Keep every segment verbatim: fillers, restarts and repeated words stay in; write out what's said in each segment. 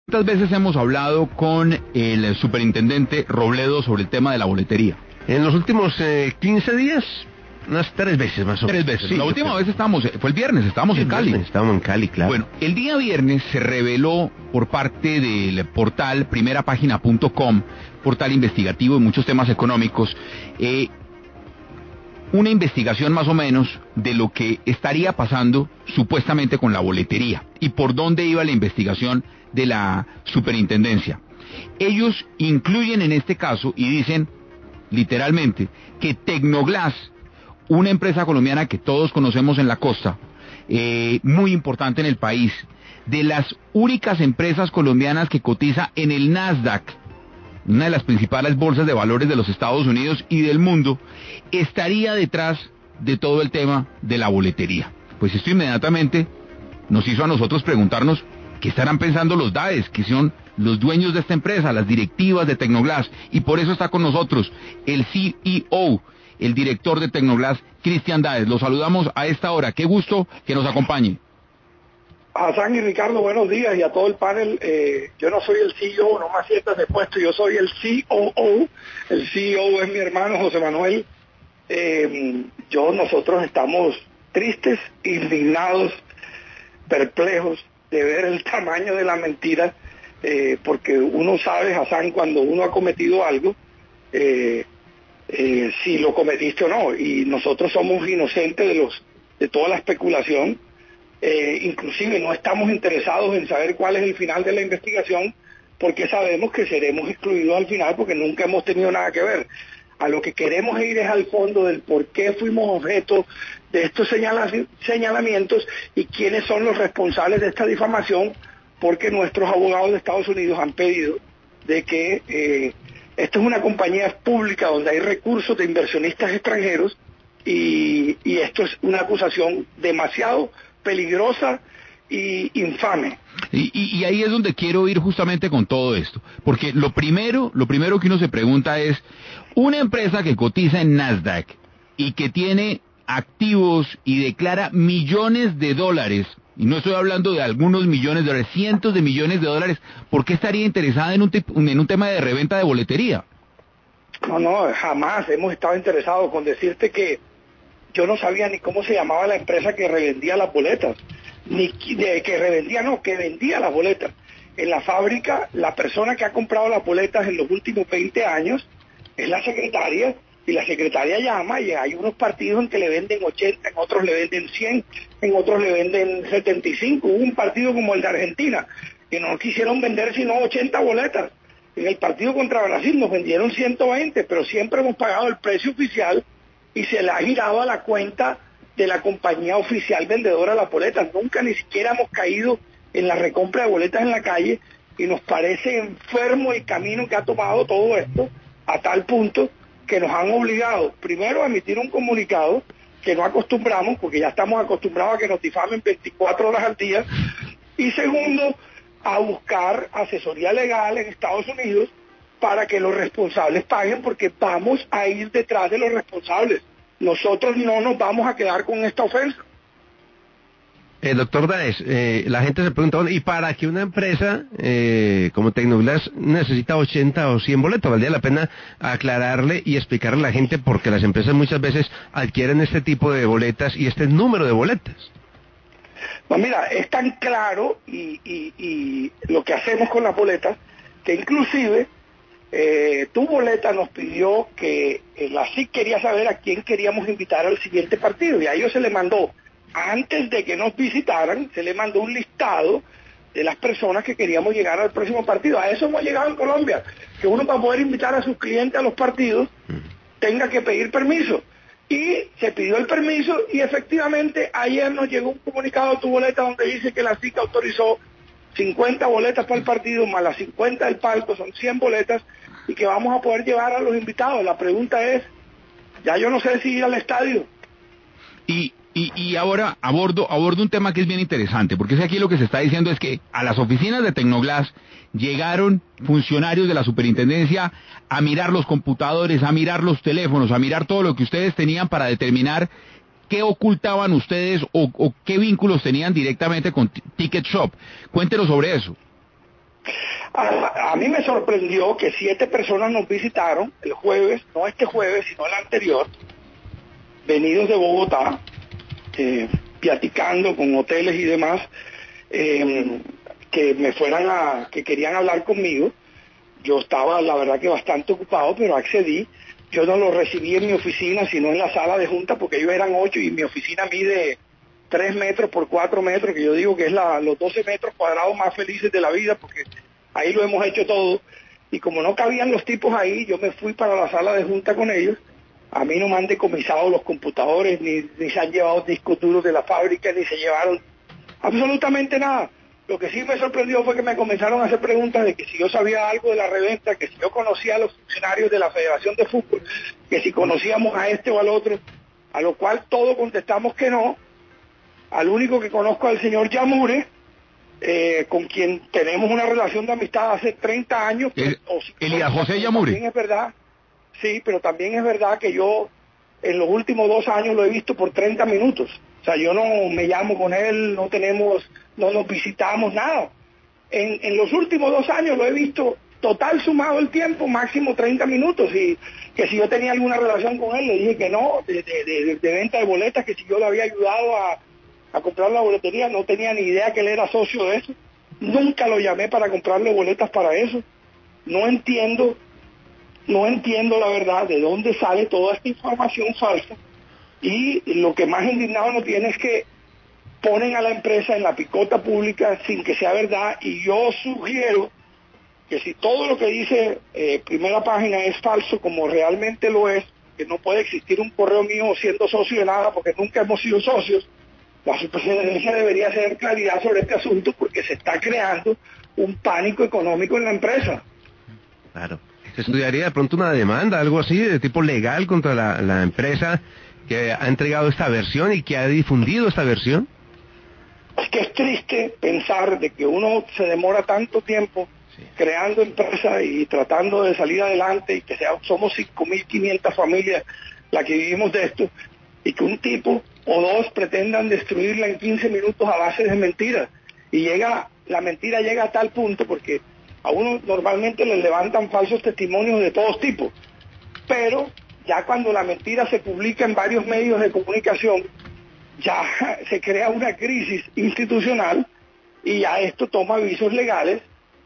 ¿Cuántas veces hemos hablado con el superintendente Robledo sobre el tema de la boletería? En los últimos eh, quince días, unas tres veces más o menos. Tres veces. Sí, la última vez estábamos, fue el viernes, estábamos sí, en Cali. Viernes, estábamos en Cali, claro. Bueno, el día viernes se reveló por parte del portal primera página punto com, portal investigativo de muchos temas económicos, eh, una investigación más o menos de lo que estaría pasando supuestamente con la boletería y por dónde iba la investigación de la superintendencia. Ellos incluyen en este caso y dicen literalmente que Tecnoglass, una empresa colombiana que todos conocemos en la costa, eh, muy importante en el país, de las únicas empresas colombianas que cotiza en el Nasdaq, una de las principales bolsas de valores de los Estados Unidos y del mundo, estaría detrás de todo el tema de la boletería. Pues esto inmediatamente nos hizo a nosotros preguntarnos qué estarán pensando los D A E S, que son los dueños de esta empresa, las directivas de Tecnoglass, y por eso está con nosotros el C E O, el director de Tecnoglass, Cristian Dáez. Los saludamos a esta hora. Qué gusto que nos acompañe. Hassan y Ricardo, buenos días, y a todo el panel. Eh, yo no soy el C E O, no me sientas de puesto, yo soy el C O O. El C E O es mi hermano José Manuel. Eh, yo, nosotros estamos tristes, indignados, perplejos de ver el tamaño de la mentira, eh, porque uno sabe, Hassan, cuando uno ha cometido algo, eh, eh, si lo cometiste o no, y nosotros somos inocentes de los de toda la especulación. Eh, inclusive no estamos interesados en saber cuál es el final de la investigación, porque sabemos que seremos excluidos al final, porque nunca hemos tenido nada que ver. A lo que queremos ir es al fondo del por qué fuimos objeto de estos señala señalamientos y quiénes son los responsables de esta difamación, porque nuestros abogados de Estados Unidos han pedido de que eh, esto es una compañía pública donde hay recursos de inversionistas extranjeros, y, y esto es una acusación demasiado peligrosa y infame. Y, y, y ahí es donde quiero ir justamente con todo esto, porque lo primero, lo primero que uno se pregunta es, una empresa que cotiza en Nasdaq y que tiene activos y declara millones de dólares, y no estoy hablando de algunos millones de dólares, cientos de millones de dólares, ¿por qué estaría interesada en un, en un tema de reventa de boletería? No, no, jamás hemos estado interesados. Con decirte que yo no sabía ni cómo se llamaba la empresa que revendía las boletas, ni de, que revendía, no, que vendía las boletas. En la fábrica, la persona que ha comprado las boletas en los últimos veinte años es la secretaria, y la secretaria llama y hay unos partidos en que le venden ochenta, en otros le venden cien, en otros le venden setenta y cinco. Hubo un partido como el de Argentina, que no quisieron vender sino ochenta boletas. En el partido contra Brasil nos vendieron ciento veinte, pero siempre hemos pagado el precio oficial y se le ha girado a la cuenta de la compañía oficial vendedora de las boletas. Nunca ni siquiera hemos caído en la recompra de boletas en la calle, y nos parece enfermo el camino que ha tomado todo esto, a tal punto que nos han obligado primero a emitir un comunicado que no acostumbramos, porque ya estamos acostumbrados a que nos difamen veinticuatro horas al día, y segundo, a buscar asesoría legal en Estados Unidos para que los responsables paguen, porque vamos a ir detrás de los responsables. Nosotros no nos vamos a quedar con esta ofensa. Eh, doctor Dáez, eh, la gente se pregunta, ¿y para que una empresa eh, como Tecnoglass necesita ochenta o cien boletas? Valdría la pena aclararle y explicarle a la gente por qué las empresas muchas veces adquieren este tipo de boletas y este número de boletas. Pues mira, es tan claro y, y, y lo que hacemos con las boletas, que inclusive eh, tu boleta nos pidió que eh, la S I C quería saber a quién queríamos invitar al siguiente partido, y a ellos se le mandó, antes de que nos visitaran, se le mandó un listado de las personas que queríamos llegar al próximo partido. A eso hemos llegado en Colombia, que uno, para poder invitar a sus clientes a los partidos, tenga que pedir permiso. Y se pidió el permiso, y efectivamente ayer nos llegó un comunicado a tu boleta donde dice que la S I C autorizó cincuenta boletas para el partido, más las cincuenta del palco, son cien boletas, y que vamos a poder llevar a los invitados. La pregunta es, ya yo no sé si ir al estadio. Y Y, y ahora abordo, abordo un tema que es bien interesante, porque es que aquí lo que se está diciendo es que a las oficinas de Tecnoglass llegaron funcionarios de la superintendencia a mirar los computadores, a mirar los teléfonos, a mirar todo lo que ustedes tenían para determinar qué ocultaban ustedes o, o qué vínculos tenían directamente con Ticket Shop. Cuéntenos sobre eso. A, a mí me sorprendió que siete personas nos visitaron el jueves, no este jueves, sino el anterior, venidos de Bogotá, eh, platicando con hoteles y demás, eh, que me fueran a, que querían hablar conmigo. Yo estaba, la verdad, que bastante ocupado, pero accedí. Yo no los recibí en mi oficina, sino en la sala de junta, porque ellos eran ocho y mi oficina mide tres metros por cuatro metros, que yo digo que es la, los doce metros cuadrados más felices de la vida, porque ahí lo hemos hecho todo. Y como no cabían los tipos ahí, yo me fui para la sala de junta con ellos. A mí no me han decomisado los computadores, ni, ni se han llevado discos duros de la fábrica, ni se llevaron absolutamente nada. Lo que sí me sorprendió fue que me comenzaron a hacer preguntas de que si yo sabía algo de la reventa, que si yo conocía a los funcionarios de la Federación de Fútbol, que si conocíamos a este o al otro, a lo cual todos contestamos que no. Al único que conozco al señor Yamure, eh, con quien tenemos una relación de amistad hace treinta años. El, o, Elías José Yamure. También es verdad, sí, pero también es verdad que yo en los últimos dos años lo he visto por treinta minutos. O sea, yo no me llamo con él, no tenemos, no nos visitamos, nada. En, en los últimos dos años lo he visto total sumado el tiempo, máximo treinta minutos, y que si yo tenía alguna relación con él, le dije que no, de, de, de, de venta de boletas, que si yo le había ayudado a, a comprar la boletería, no tenía ni idea que él era socio de eso. Nunca lo llamé para comprarle boletas para eso. No entiendo, no entiendo la verdad de dónde sale toda esta información falsa. Y lo que más indignado nos tiene es que ponen a la empresa en la picota pública sin que sea verdad, y yo sugiero que si todo lo que dice eh, Primera Página es falso, como realmente lo es, que no puede existir un correo mío siendo socio de nada, porque nunca hemos sido socios, la Superintendencia debería hacer claridad sobre este asunto, porque se está creando un pánico económico en la empresa. Claro. ¿Se estudiaría de pronto una demanda, algo así, de tipo legal contra la, la empresa que ha entregado esta versión y que ha difundido esta versión? Es que es triste pensar de que uno se demora tanto tiempo sí. creando empresas y tratando de salir adelante, y que sea, somos cinco mil quinientas familias las que vivimos de esto, y que un tipo o dos pretendan destruirla en quince minutos a base de mentiras. Y llega, la mentira llega a tal punto, porque a uno normalmente le levantan falsos testimonios de todos tipos, pero ya cuando la mentira se publica en varios medios de comunicación, ya se crea una crisis institucional, y ya esto toma visos legales,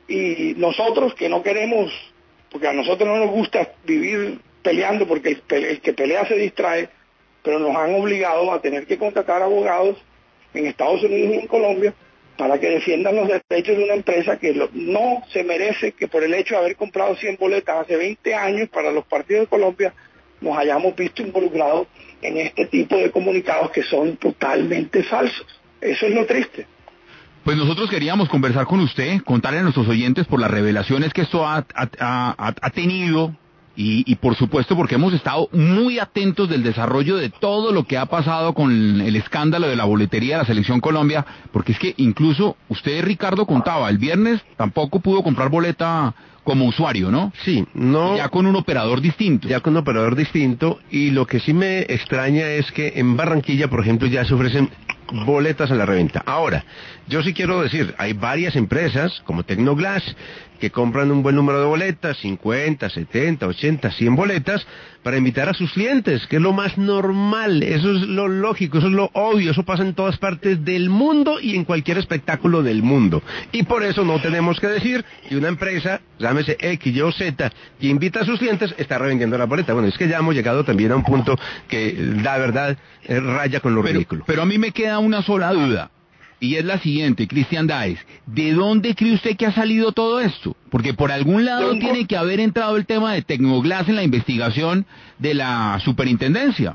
y nosotros que no queremos, porque a nosotros no nos gusta vivir peleando, porque el, el que pelea se distrae, pero nos han obligado a tener que contratar abogados en Estados Unidos y en Colombia para que defiendan los derechos de una empresa que lo, no se merece que por el hecho de haber comprado cien boletas hace veinte años para los partidos de Colombia, nos hayamos visto involucrados en este tipo de comunicados que son totalmente falsos. Eso es lo triste. Pues nosotros queríamos conversar con usted, contarle a nuestros oyentes por las revelaciones que esto ha, ha, ha, ha tenido, y, y por supuesto porque hemos estado muy atentos del desarrollo de todo lo que ha pasado con el escándalo de la boletería de la Selección Colombia, porque es que incluso usted, Ricardo, contaba, el viernes tampoco pudo comprar boleta como usuario, ¿no? Sí, no. Ya con un operador distinto. Ya con un operador distinto, y lo que sí me extraña es que en Barranquilla, por ejemplo, ya se ofrecen boletas a la reventa. Ahora, yo sí quiero decir, hay varias empresas, como Tecnoglass, que compran un buen número de boletas, cincuenta, setenta, ochenta, cien boletas, para invitar a sus clientes, que es lo más normal, eso es lo lógico, eso es lo obvio, eso pasa en todas partes del mundo y en cualquier espectáculo del mundo. Y por eso no tenemos que decir que una empresa, llámese X, Y o Z, que invita a sus clientes, está revendiendo la boleta. Bueno, es que ya hemos llegado también a un punto que, la verdad, eh, raya con lo pero, ridículo. Pero a mí me queda una sola duda, y es la siguiente, Cristian Dáez, ¿de dónde cree usted que ha salido todo esto? Porque por algún lado tiene que haber entrado el tema de Tecnoglass en la investigación de la superintendencia.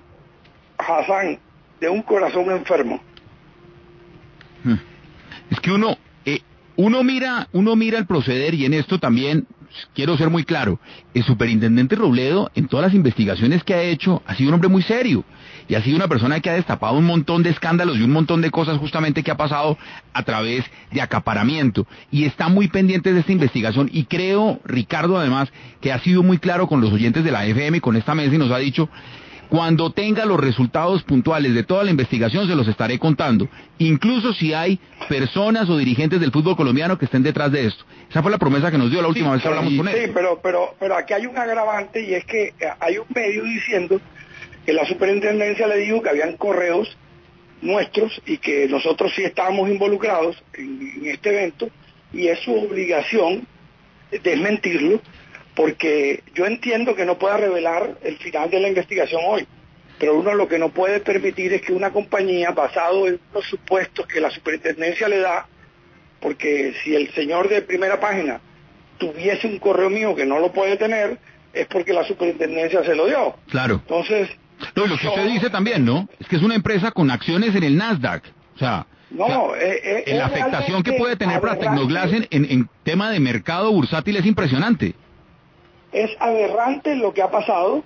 Hassan, de un corazón enfermo. Es que uno, eh, uno mira, uno mira el proceder, y en esto también quiero ser muy claro. El superintendente Robledo, en todas las investigaciones que ha hecho, ha sido un hombre muy serio, y ha sido una persona que ha destapado un montón de escándalos y un montón de cosas justamente que ha pasado a través de acaparamiento, y está muy pendiente de esta investigación. Y creo, Ricardo, además, que ha sido muy claro con los oyentes de la F M y con esta mesa, y nos ha dicho, Cuando tenga los resultados puntuales de toda la investigación se los estaré contando, incluso si hay personas o dirigentes del fútbol colombiano que estén detrás de esto. Esa fue la promesa que nos dio la última sí, vez que hablamos sí, con él. Sí, pero, pero, pero aquí hay un agravante y es que hay un medio diciendo que la superintendencia le dijo que habían correos nuestros y que nosotros sí estábamos involucrados en, en este evento y es su obligación desmentirlo, porque yo entiendo que no pueda revelar el final de la investigación hoy, pero uno lo que no puede permitir es que una compañía, basado en los supuestos que la superintendencia le da, porque si el señor de Primera Página tuviese un correo mío que no lo puede tener, es porque la superintendencia se lo dio. Claro. Entonces... No, lo que usted dice también, ¿no? Es que es una empresa con acciones en el Nasdaq. O sea, no, o sea eh, eh, en la afectación que puede tener para Tecnoglass en, en, en tema de mercado bursátil es impresionante. Es aberrante lo que ha pasado,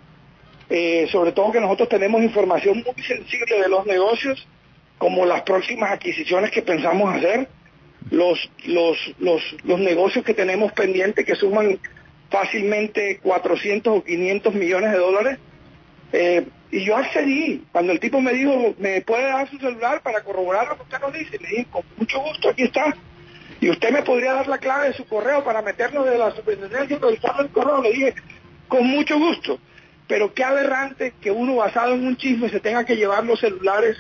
eh, sobre todo que nosotros tenemos información muy sensible de los negocios, como las próximas adquisiciones que pensamos hacer, los, los, los, los negocios que tenemos pendientes que suman fácilmente cuatrocientos o quinientos millones de dólares. Eh, y yo accedí, cuando el tipo me dijo, ¿me puede dar su celular para corroborar lo que usted nos dice? Le dije, con mucho gusto, aquí está. Y usted me podría dar la clave de su correo para meternos de la superintendencia y revisarlo el correo. Le dije, con mucho gusto. Pero qué aberrante que uno basado en un chisme se tenga que llevar los celulares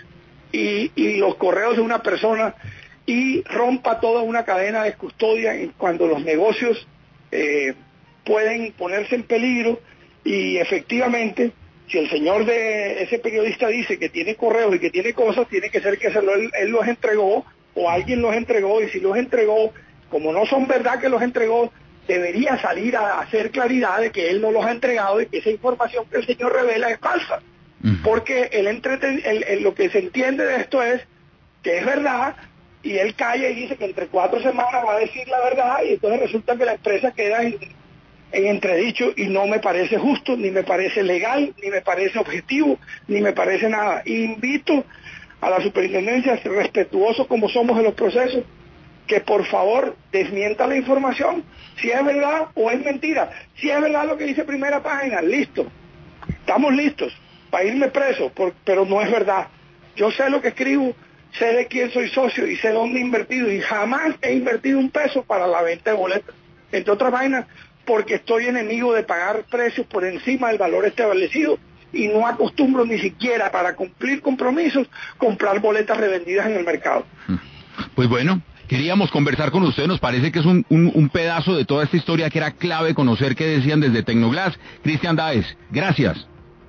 y, y los correos de una persona y rompa toda una cadena de custodia cuando los negocios eh, pueden ponerse en peligro. Y efectivamente, si el señor de ese periodista dice que tiene correos y que tiene cosas, tiene que ser que se lo, él, él los entregó o alguien los entregó, y si los entregó, como no son verdad que los entregó, debería salir a hacer claridad de que él no los ha entregado y que esa información que el señor revela es falsa. Uh-huh. Porque el entreten, el, el, lo que se entiende de esto es que es verdad, y él calla y dice que entre cuatro semanas va a decir la verdad, y entonces resulta que la empresa queda en, en entredicho, y no me parece justo, ni me parece legal, ni me parece objetivo, ni me parece nada. Invito a la superintendencia, respetuoso como somos de los procesos, que por favor desmienta la información, si es verdad o es mentira. Si es verdad lo que dice Primera Página, listo, estamos listos para irme preso, por, pero no es verdad. Yo sé lo que escribo, sé de quién soy socio y sé dónde he invertido, y jamás he invertido un peso para la venta de boletas, entre otras vainas, porque estoy enemigo de pagar precios por encima del valor establecido, y no acostumbro ni siquiera para cumplir compromisos comprar boletas revendidas en el mercado. Pues bueno, queríamos conversar con usted, nos parece que es un, un, un pedazo de toda esta historia que era clave conocer qué decían desde Tecnoglass. Cristian Dáez, gracias.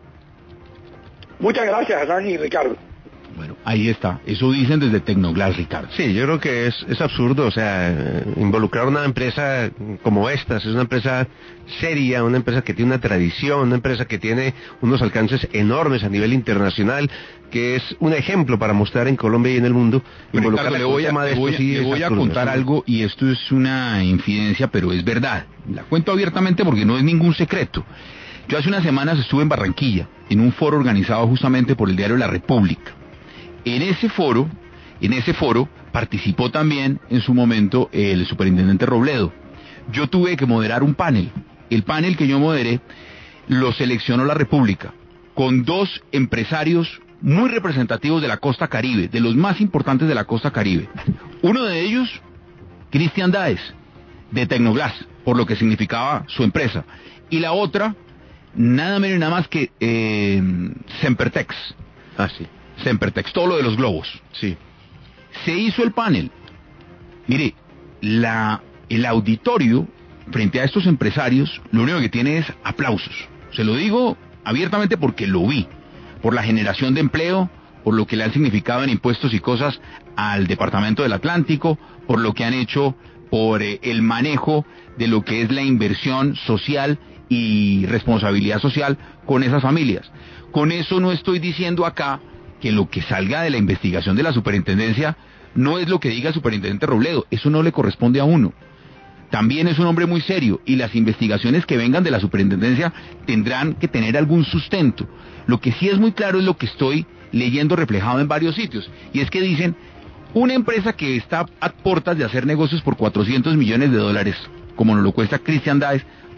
Muchas gracias, Dani y Ricardo. Bueno, ahí está, eso dicen desde Tecnoglass, Ricardo. Sí, yo creo que es, es absurdo, o sea, involucrar una empresa como esta, es una empresa seria, una empresa que tiene una tradición, una empresa que tiene unos alcances enormes a nivel internacional, que es un ejemplo para mostrar en Colombia y en el mundo. Ricardo, le voy a, le voy a, sí le voy a absurdo, contar ¿sí? algo, y esto es una infidencia, pero es verdad. La cuento abiertamente porque no es ningún secreto. Yo hace unas semanas estuve en Barranquilla, en un foro organizado justamente por el diario La República. En ese foro, en ese foro participó también en su momento el superintendente Robledo. Yo tuve que moderar un panel. El panel que yo moderé lo seleccionó La República, con dos empresarios muy representativos de la costa Caribe, de los más importantes de la costa Caribe. Uno de ellos, Cristian Dáez, de Tecnoglass, por lo que significaba su empresa. Y la otra, nada menos y nada más que eh, Sempertex. Ah, sí. Sempertex, todo lo de los globos. Sí. Se hizo el panel. Mire, la, el auditorio, frente a estos empresarios, lo único que tiene es aplausos. Se lo digo abiertamente porque lo vi. Por la generación de empleo, por lo que le han significado en impuestos y cosas al Departamento del Atlántico, por lo que han hecho por eh, el manejo de lo que es la inversión social y responsabilidad social con esas familias. Con eso no estoy diciendo acá que lo que salga de la investigación de la superintendencia no es lo que diga el superintendente Robledo, eso no le corresponde a uno. También es un hombre muy serio, y las investigaciones que vengan de la superintendencia tendrán que tener algún sustento. Lo que sí es muy claro es lo que estoy leyendo reflejado en varios sitios, y es que dicen, una empresa que está a puertas de hacer negocios por cuatrocientos millones de dólares, como nos lo cuesta Cristian Dáez,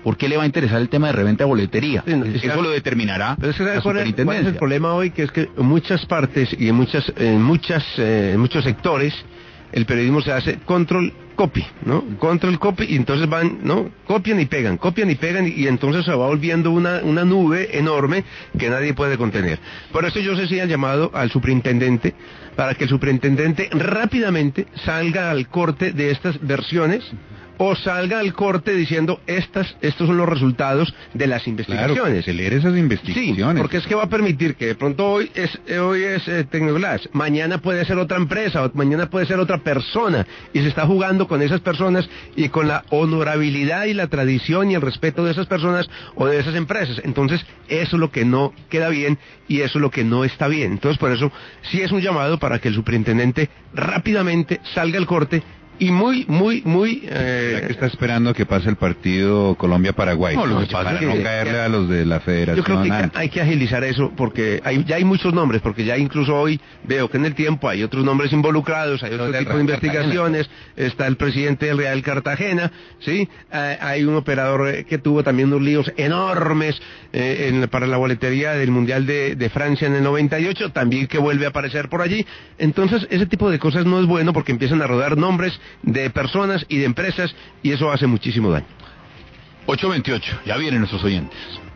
¿por qué le va a interesar el tema de reventa de boletería? Sí, no, Eso ya, lo determinará pero es que la ¿cuál es, cuál es el problema hoy? Que es que en muchas partes y en muchas, en muchas, eh, en muchos sectores el periodismo se hace control copy, ¿no? Control copy, y entonces van, ¿no? Copian y pegan, copian y pegan, y, y entonces se va volviendo una, una nube enorme que nadie puede contener. Por eso yo se hacía el llamado al superintendente, para que el superintendente rápidamente salga al corte de estas versiones, o salga al corte diciendo estas, estos son los resultados de las investigaciones. Claro, leer esas investigaciones. Sí, porque es que va a permitir que de pronto hoy es eh, hoy es eh, Tecnoglass, mañana puede ser otra empresa, o mañana puede ser otra persona, y se está jugando con esas personas y con la honorabilidad y la tradición y el respeto de esas personas o de esas empresas. Entonces, eso es lo que no queda bien y eso es lo que no está bien. Entonces, por eso sí es un llamado para que el superintendente rápidamente salga al corte y muy, muy, muy... Eh, ya que está esperando que pase el partido Colombia-Paraguay. No, lo que pasa para es que no ya- caerle a los de la federación. Yo creo que antes. hay que agilizar eso porque hay, ya hay muchos nombres, porque ya incluso hoy veo que en el tiempo hay otros nombres involucrados, hay otro Los del tipo de Real investigaciones, está el presidente del Real Cartagena, ¿sí? Eh, hay un operador eh, que tuvo también unos líos enormes eh, en- para la boletería del Mundial de, de Francia en el noventa y ocho, también que vuelve a aparecer por allí. Entonces, ese tipo de cosas no es bueno porque empiezan a rodar nombres de personas y de empresas y eso hace muchísimo daño. ocho veintiocho, ya vienen nuestros oyentes.